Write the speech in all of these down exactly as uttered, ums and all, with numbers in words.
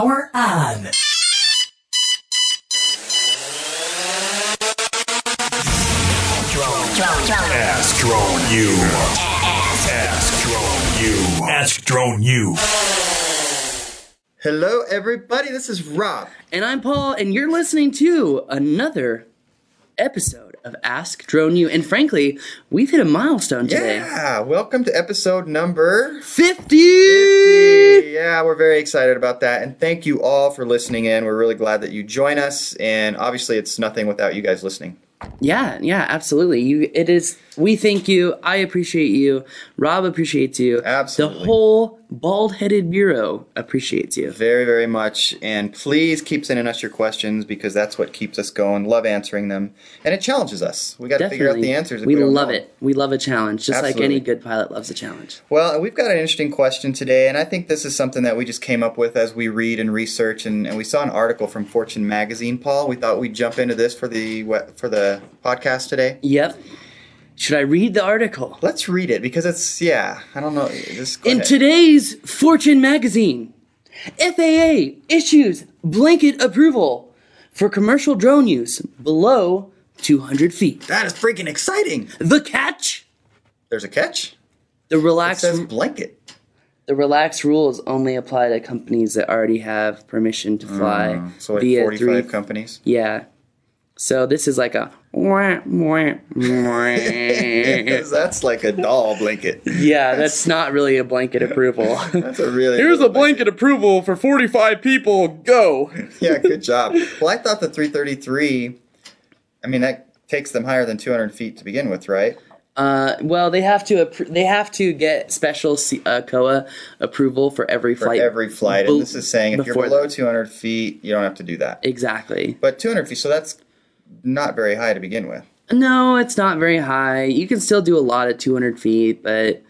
Power on. Ask Drone U. Ask Drone U. Ask Drone U. Hello, everybody. This is Rob. And I'm Paul, and you're listening to another episode of Ask Drone U. And frankly, we've hit a milestone today. Yeah, welcome to episode number fifty! fifty. Yeah, we're very excited about that. And thank you all for listening in. We're really glad that you join us. And obviously, it's nothing without you guys listening. Yeah, yeah, absolutely. You, it is. We thank you. I appreciate you. Rob appreciates you. Absolutely. The whole bald-headed bureau appreciates you. Very, very much. And please keep sending us your questions because that's what keeps us going. Love answering them. And it challenges us. We got to figure out the answers. If we we don't love know. it. We love a challenge, just Absolutely. like any good pilot loves a challenge. Well, we've got an interesting question today, and I think this is something that we just came up with as we read and research, and, and we saw an article from Fortune magazine, Paul. We thought we'd jump into this for the for the podcast today. Yep. Should I read the article? Let's read it, because it's, yeah, I don't know. Just go In ahead. today's Fortune magazine, F A A issues blanket approval for commercial drone use below two hundred feet. That is freaking exciting. The catch? There's a catch? The It relaxed, says blanket. the relaxed rules only apply to companies that already have permission to fly Mm, so like via forty-five three. companies? Yeah. So this is like a wah, wah, wah. Because that's like a doll blanket. Yeah, that's not really a blanket approval. That's a really Here's little a blanket approval for forty-five people. Go. Yeah, good job. Well, I thought the three thirty-three, I mean, that takes them higher than two hundred feet to begin with, right? Uh, well, they have to appro- they have to get special C- uh, C O A approval for every For flight. every flight. Be- And this is saying if you're before below that. two hundred feet, you don't have to do that. Exactly. But two hundred feet, so that's not very high to begin with. No, it's not very high. You can still do a lot at two hundred feet, but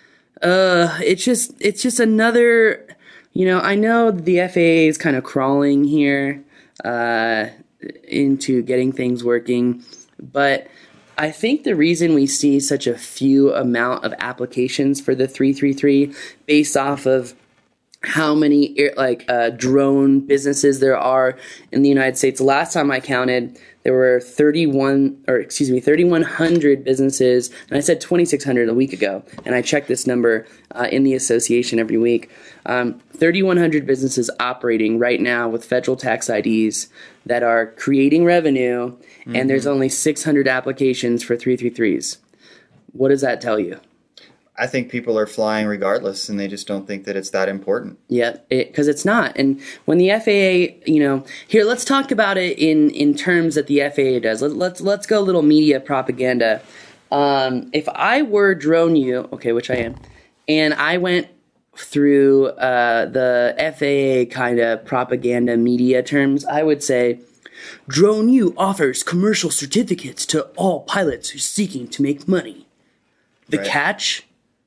uh, it's just it's just another. You know, I know the F A A is kind of crawling here uh, into getting things working, but I think the reason we see such a few amount of applications for the three thirty-three based off of how many air, like uh, drone businesses there are in the United States. Last time I counted, there were thirty-one, or excuse me, thirty-one hundred businesses, and I said twenty-six hundred a week ago, and I check this number uh, in the association every week. Um, thirty-one hundred businesses operating right now with federal tax I Ds that are creating revenue, mm-hmm. and there's only six hundred applications for three thirty-threes. What does that tell you? I think people are flying regardless, and they just don't think that it's that important. Yeah, because it, it's not. And when the F A A, you know, here, let's talk about it in, in terms that the F A A does. Let, let's let's go a little media propaganda. Um, if I were Drone U, okay, which I am, and I went through uh, the F A A kind of propaganda media terms, I would say, Drone U offers commercial certificates to all pilots who are seeking to make money. The Right. catch?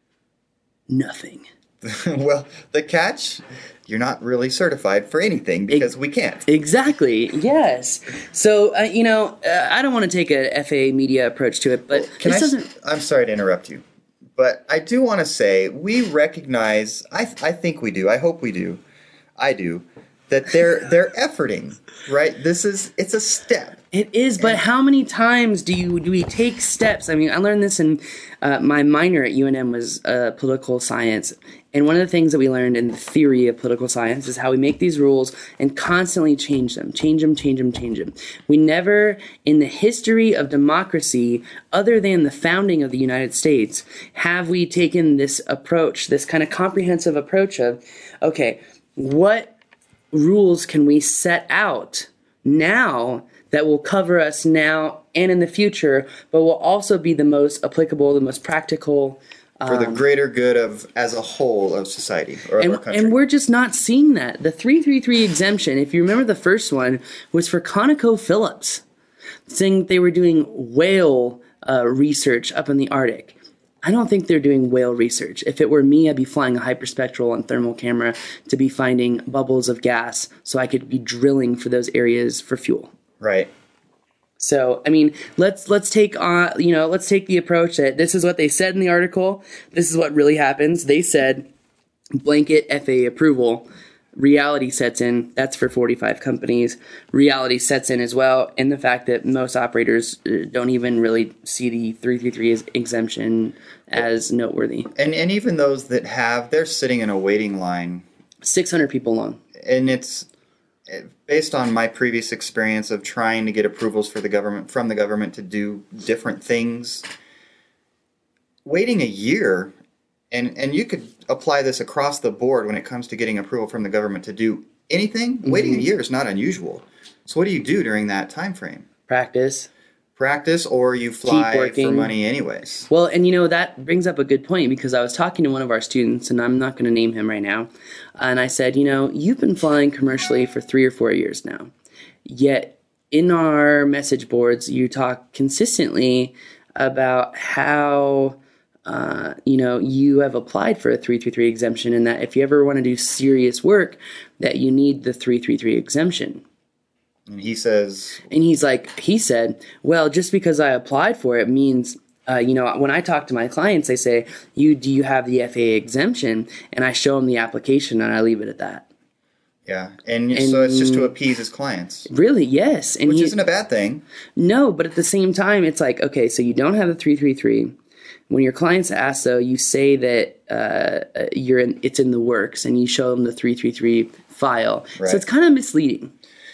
Nothing. Well, the catch, you're not really certified for anything because we can't. Exactly. Yes. So uh, you know, uh, I don't want to take a F A A media approach to it, but Can this I? doesn't. I'm sorry to interrupt you, but I do want to say we recognize. I I think we do. I hope we do. I do. That they're they're efforting, right? This is it's a step. It is, but how many times do you do we take steps? I mean, I learned this in uh, my minor at U N M was uh, political science, and one of the things that we learned in the theory of political science is how we make these rules and constantly change them, change them, change them, change them. We never, in the history of democracy, other than the founding of the United States, have we taken this approach, this kind of comprehensive approach of, okay, what rules can we set out now that will cover us now and in the future, but will also be the most applicable, the most practical. For Um, the greater good of, as a whole, of society or of and, our country. and we're just not seeing that. The three thirty-three exemption, if you remember the first one, was for ConocoPhillips, saying they were doing whale uh, research up in the Arctic. I don't think they're doing whale research. If it were me, I'd be flying a hyperspectral and thermal camera to be finding bubbles of gas so I could be drilling for those areas for fuel. Right. So, I mean, let's let's take on, you know, let's take the approach that this is what they said in the article. This is what really happens. They said blanket F A A approval, reality sets in. That's for forty-five companies. Reality sets in as well, and the fact that most operators uh, don't even really see the three thirty-three as exemption as noteworthy. And and even those that have, they're sitting in a waiting line. six hundred people long. And it's based on my previous experience of trying to get approvals for the government from the government to do different things. Waiting a year, and, and you could apply this across the board when it comes to getting approval from the government to do anything. Mm-hmm. Waiting a year is not unusual. So what do you do during that time frame? Practice. Practice, or you fly for money anyways. Well, and you know, that brings up a good point, because I was talking to one of our students, and I'm not going to name him right now, and I said, you know, you've been flying commercially for three or four years now, yet in our message boards, you talk consistently about how, uh, you know, you have applied for a three thirty-three exemption, and that if you ever want to do serious work, that you need the three thirty-three exemption. And he says... And he's like, he said, well, just because I applied for it means, uh, you know, when I talk to my clients, they say, "You do you have the F A A exemption?" And I show them the application, and I leave it at that. Yeah, and, and so it's just to appease his clients. Really, yes. And Which he, isn't a bad thing. No, but at the same time, it's like, okay, so you don't have the three thirty-three. When your clients ask, though, you say that uh, you're in, it's in the works, and you show them the three thirty-three file. Right. So it's kind of misleading.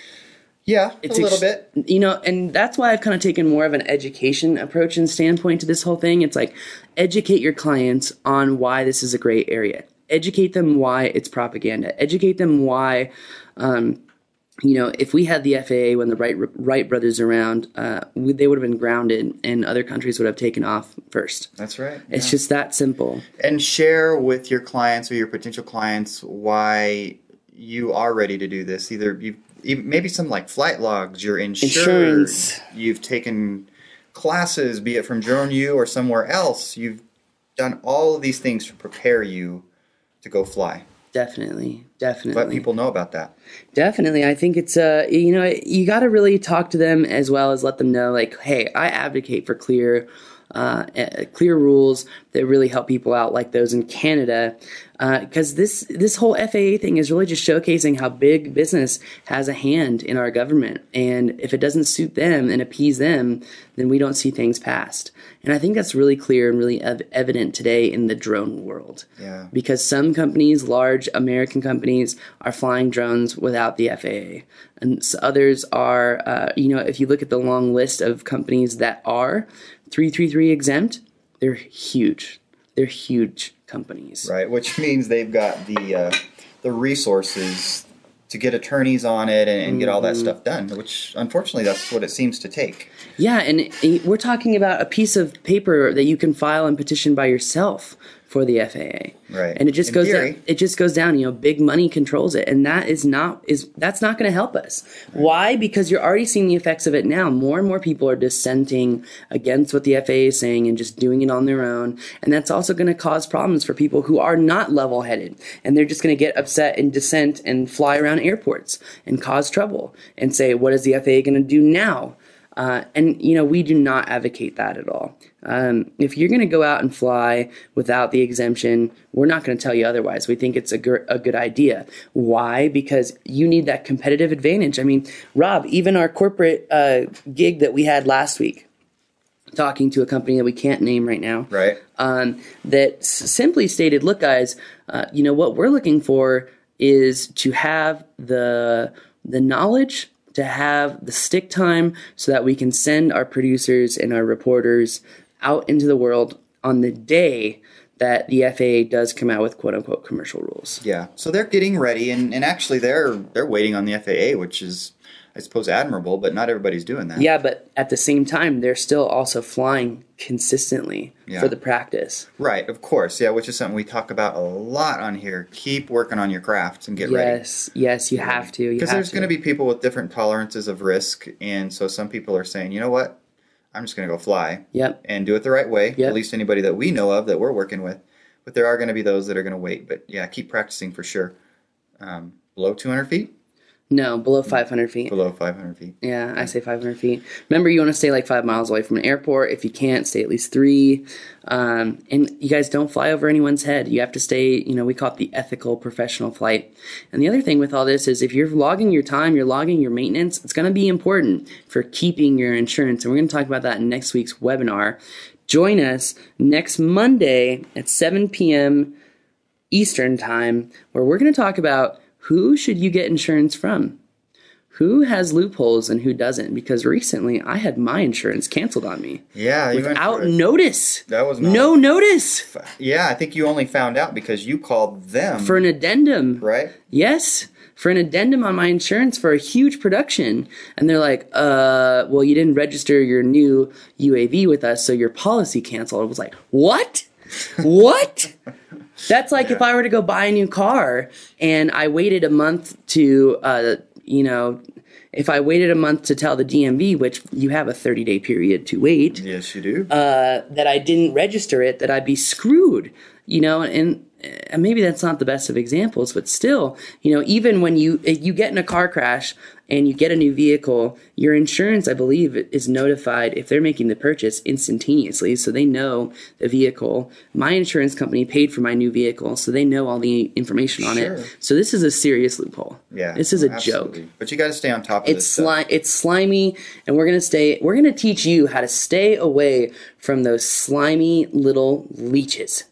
Yeah, it's a little ex- bit. You know, and that's why I've kind of taken more of an education approach and standpoint to this whole thing. It's like, educate your clients on why this is a great area. Educate them why it's propaganda. Educate them why, um, you know, if we had the F A A when the Wright, Wright brothers around, uh, we, they would have been grounded, and other countries would have taken off first. That's right. It's yeah. just that simple. And share with your clients or your potential clients why you are ready to do this. Either you've maybe some like flight logs, you're insured, Insurance. You've taken classes, be it from Drone U or somewhere else. You've done all of these things to prepare you to go fly. Definitely, definitely. Let people know about that. Definitely. I think it's, uh, you know, you got to really talk to them as well as let them know, like, hey, I advocate for clear Uh, clear rules that really help people out, like those in Canada, because uh, this this whole F A A thing is really just showcasing how big business has a hand in our government, and if it doesn't suit them and appease them, then we don't see things passed. And I think that's really clear and really ev- evident today in the drone world. Yeah. Because some companies, large American companies, are flying drones without the F A A, and others are, uh, you know, if you look at the long list of companies that are three thirty-three exempt, they're huge. They're huge companies. Right, which means they've got the uh, the resources to get attorneys on it and, and mm-hmm. get all that stuff done, which unfortunately that's what it seems to take. Yeah, and it, we're talking about a piece of paper that you can file and petition by yourself for the F A A. Right. And it just In goes theory. down, it just goes down, you know, big money controls it, and that is not is that's not going to help us. Right. Why? Because you're already seeing the effects of it now. More and more people are dissenting against what the F A A is saying and just doing it on their own, and that's also going to cause problems for people who are not level-headed, and they're just going to get upset and dissent and fly around airports and cause trouble and say, what is the F A A going to do now? Uh, and, you know, we do not advocate that at all. Um, if you're going to go out and fly without the exemption, we're not going to tell you otherwise. We think it's a, gr- a good idea. Why? Because you need that competitive advantage. I mean, Rob, even our corporate uh, gig that we had last week, talking to a company that we can't name right now, right? Um, that s- simply stated, look, guys, uh, you know, what we're looking for is to have the the knowledge, to have the stick time so that we can send our producers and our reporters out into the world on the day that the F A A does come out with quote-unquote commercial rules. Yeah, so they're getting ready, and, and actually they're they're waiting on the F A A, which is, I suppose, admirable, but not everybody's doing that. Yeah, but at the same time, they're still also flying consistently yeah. for the practice. Right, of course, yeah, which is something we talk about a lot on here. Keep working on your craft and get yes, ready. Yes, yes, you have to. Because there's going to be people with different tolerances of risk, and so some people are saying, you know what, I'm just going to go fly yep. and do it the right way, yep. at least anybody that we know of that we're working with. But there are going to be those that are going to wait. But yeah, keep practicing for sure. Um, below two hundred feet? No, below five hundred feet. Below five hundred feet. Yeah, I say five hundred feet. Remember, you want to stay like five miles away from an airport. If you can't, stay at least three. Um, and you guys don't fly over anyone's head. You have to stay, you know, we call it the ethical professional flight. And the other thing with all this is if you're logging your time, you're logging your maintenance, it's going to be important for keeping your insurance. And we're going to talk about that in next week's webinar. Join us next Monday at seven p.m. Eastern time, where we're going to talk about who should you get insurance from? Who has loopholes and who doesn't? Because recently I had my insurance canceled on me. Yeah, you went without for it. notice. That was not no notice Yeah, I think you only found out because you called them. for an addendum. Right? Yes, for an addendum on my insurance for a huge production. And they're like, uh, well, you didn't register your new U A V with us, so your policy canceled. I was like, what? What? That's like Yeah. if I were to go buy a new car and I waited a month to, uh, you know, if I waited a month to tell the D M V, which you have a thirty-day period to wait, Yes, you do. uh, that I didn't register it, that I'd be screwed, you know, and, and maybe that's not the best of examples, but still, you know, even when you you get in a car crash and you get a new vehicle, your insurance, I believe, is notified if they're making the purchase instantaneously, so they know the vehicle. My insurance company paid for my new vehicle, so they know all the information on Sure. it. So this is a serious loophole. Yeah, this is a absolutely. joke. But you got to stay on top of It's this stuff. sli- It's slimy, and we're gonna stay. We're gonna teach you how to stay away from those slimy little leeches.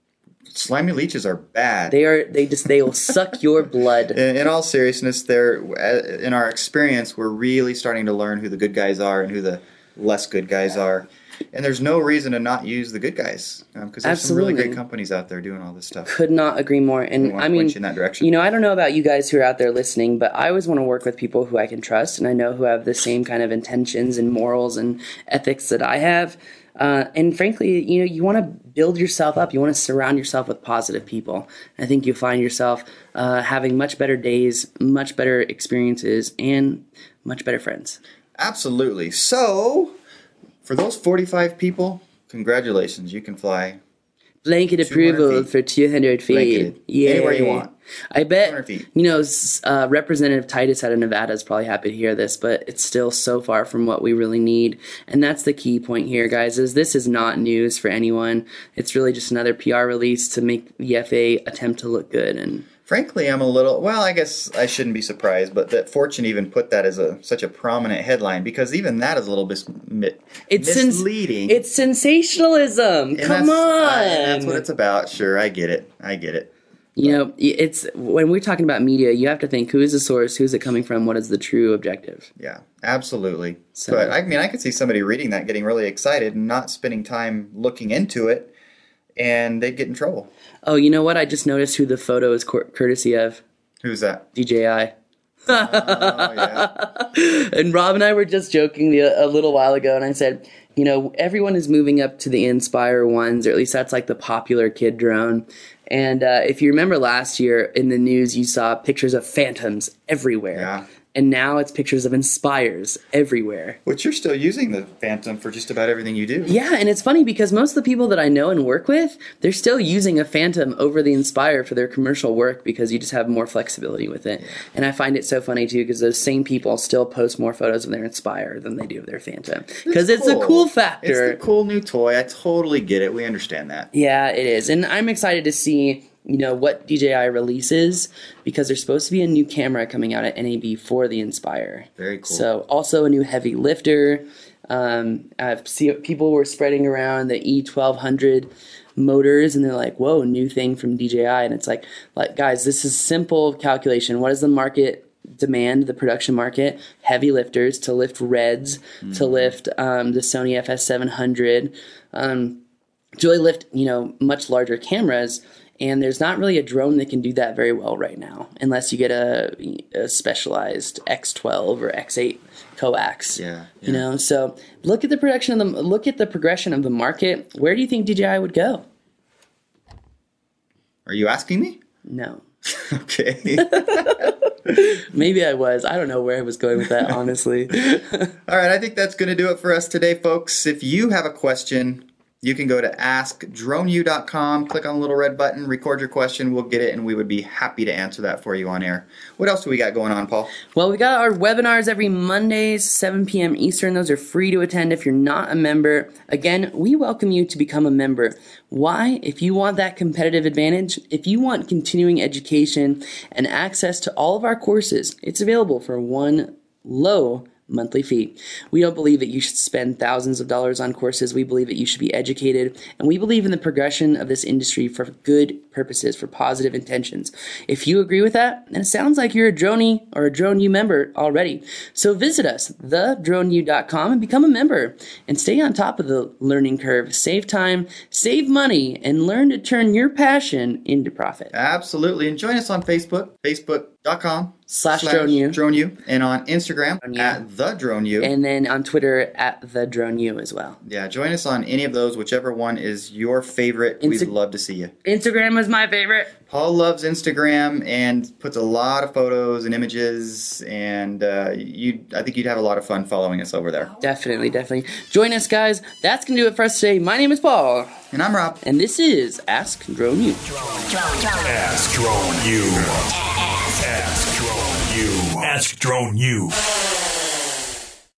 Slimy leeches are bad. They are. They just. They will suck your blood. in, in all seriousness, they're in our experience, we're really starting to learn who the good guys are and who the less good guys are. And there's no reason to not use the good guys because um, there's some really Absolutely. great companies out there doing all this stuff. Could not agree more. We And want I to mean, point you in that direction. you know, I don't know about you guys who are out there listening, but I always want to work with people who I can trust, and I know who have the same kind of intentions and morals and ethics that I have. Uh, and frankly, you know, you want to build yourself up. You want to surround yourself with positive people. I think you'll find yourself uh, having much better days, much better experiences, and much better friends. Absolutely. So, for those forty-five people, congratulations. You can fly Blanket approval feet. for two hundred feet. Blanketed. Yeah. Anywhere you want. I two hundred bet, feet. you know, s- uh, Representative Titus out of Nevada is probably happy to hear this, but it's still so far from what we really need. And that's the key point here, guys, is this is not news for anyone. It's really just another P R release to make the F A A attempt to look good. And Frankly, I'm a little, well, I guess I shouldn't be surprised, but that Fortune even put that as a such a prominent headline because even that is a little bit mi- it's sens- misleading. it's sensationalism. And Come that's, on. I- that's what it's about. Sure, I get it. I get it. You know, it's when we're talking about media, you have to think who is the source, who's it coming from, what is the true objective. Yeah, absolutely. So- But I mean, I could see somebody reading that getting really excited and not spending time looking into it, and they'd get in trouble. Oh, you know what? I just noticed who the photo is cour- courtesy of. Who's that? D J I. Oh, yeah. And Rob and I were just joking the, a little while ago, and I said, you know, everyone is moving up to the Inspire ones, or at least that's like the popular kid drone. And uh, if you remember last year in the news, you saw pictures of Phantoms everywhere. Yeah. And now it's pictures of Inspires everywhere. Which you're still using the Phantom for just about everything you do. Yeah, and it's funny because most of the people that I know and work with, they're still using a Phantom over the Inspire for their commercial work because you just have more flexibility with it. And I find it so funny too because those same people still post more photos of their Inspire than they do of their Phantom because it's, a cool factor. It's the cool new toy. I totally get it. We understand that. Yeah, it is. And I'm excited to see, you know, what D J I releases because there's supposed to be a new camera coming out at N A B for the Inspire. Very cool. So also a new heavy lifter. Um, I've seen people were spreading around the E twelve hundred motors and they're like, whoa, new thing from D J I. And it's like, like guys, this is simple calculation. What is the market demand, the production market? Heavy lifters to lift Reds, mm-hmm. to lift um, the Sony F S seven hundred, um, to really lift, you know, much larger cameras. And there's not really a drone that can do that very well right now, unless you get a, a specialized X twelve or X eight coax. Yeah, yeah. You know, so look at the production of the look at the progression of the market. Where do you think D J I would go? Are you asking me? No. Okay. Maybe I was. I don't know where I was going with that, honestly. All right, I think that's going to do it for us today, folks. If you have a question, you can go to ask drone u dot com, click on the little red button, record your question, we'll get it, and we would be happy to answer that for you on air. What else do we got going on, Paul? Well, we got our webinars every Mondays, seven p.m. Eastern. Those are free to attend if you're not a member. Again, we welcome you to become a member. Why? If you want that competitive advantage, if you want continuing education and access to all of our courses, it's available for one low monthly fee. We don't believe that you should spend thousands of dollars on courses. We believe that you should be educated, and we believe in the progression of this industry for good purposes, for positive intentions. If you agree with that, then it sounds like you're a Droney or a Drone U member already. So visit us, the drone u dot com, and become a member and stay on top of the learning curve. Save time, save money, and learn to turn your passion into profit. Absolutely. And join us on Facebook, facebook.com Slash Drone U. Drone U, and on Instagram Drone U. at the Drone U. And then on Twitter at the Drone U as well. Yeah, join us on any of those, whichever one is your favorite. Insta- We'd love to see you. Instagram was my favorite. Paul loves Instagram and puts a lot of photos and images, and uh, you, I think you'd have a lot of fun following us over there. Definitely, definitely. Join us, guys. That's going to do it for us today. My name is Paul. And I'm Rob. And this is Ask Drone U. Ask Drone U. Ask Drone U. Ask Drone U.